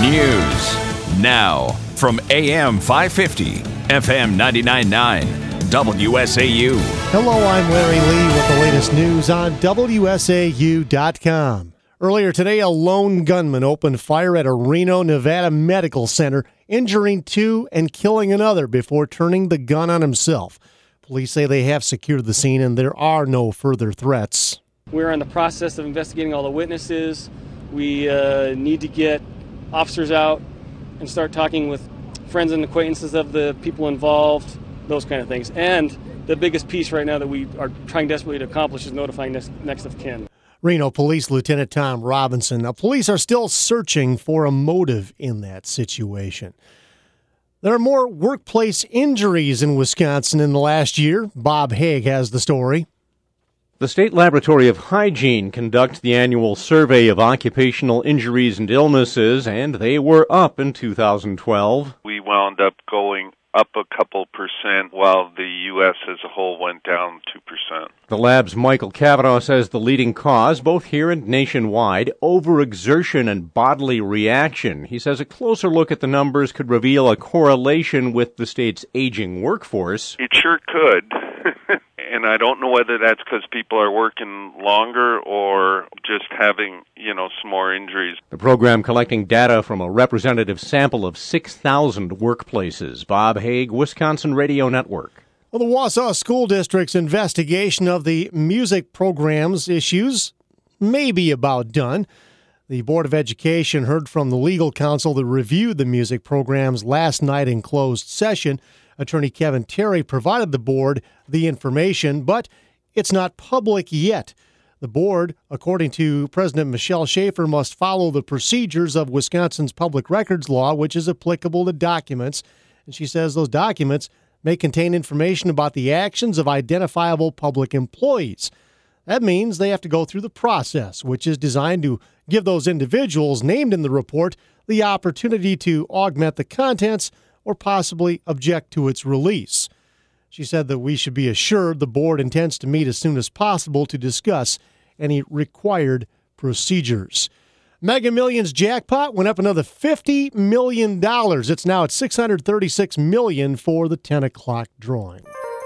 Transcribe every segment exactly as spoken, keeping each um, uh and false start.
News now from A M five fifty, F M ninety-nine point nine, W S A U. Hello, I'm Larry Lee with the latest news on W S A U dot com. Earlier today, a lone gunman opened fire at a Reno, Nevada medical center, injuring two and killing another before turning the gun on himself. Police say they have secured the scene and there are no further threats. We're in the process of investigating all the witnesses. We uh, need to get officers out and start talking with friends and acquaintances of the people involved, those kind of things. And the biggest piece right now that we are trying desperately to accomplish is notifying next, next of kin. Reno Police Lieutenant Tom Robinson. Now, police are still searching for a motive in that situation. There are more workplace injuries in Wisconsin in the last year. Bob Haig has the story. The State Laboratory of Hygiene conducts the annual survey of occupational injuries and illnesses, and they were up in two thousand twelve. We wound up going up a couple percent, while the U S as a whole went down two percent. The lab's Michael Cavanaugh says the leading cause, both here and nationwide, overexertion and bodily reaction. He says a closer look at the numbers could reveal a correlation with the state's aging workforce. It sure could. And I don't know whether that's because people are working longer or just having, you know, some more injuries. The program collecting data from a representative sample of six thousand workplaces. Bob Haig, Wisconsin Radio Network. Well, the Wausau School District's investigation of the music program's issues may be about done. The Board of Education heard from the legal counsel that reviewed the music programs last night in closed session. Attorney Kevin Terry provided the board the information, but it's not public yet. The board, according to President Michelle Schaefer, must follow the procedures of Wisconsin's public records law, which is applicable to documents. And she says those documents may contain information about the actions of identifiable public employees. That means they have to go through the process, which is designed to give those individuals named in the report the opportunity to augment the contents or possibly object to its release. She said that we should be assured the board intends to meet as soon as possible to discuss any required procedures. Mega Millions jackpot went up another fifty million dollars. It's now at six hundred thirty-six million dollars for the ten o'clock drawing.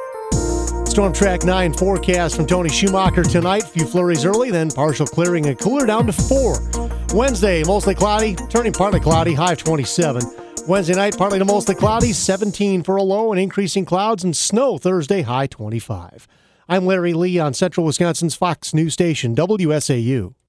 Storm Track nine forecast from Tony Schumacher tonight. Few flurries early, then partial clearing and cooler down to four. Wednesday, mostly cloudy, turning partly cloudy, high of twenty-seven. Wednesday night, partly to mostly cloudy, seventeen for a low, and increasing clouds and snow Thursday, high twenty-five. I'm Larry Lee on Central Wisconsin's Fox News Station, W S A U.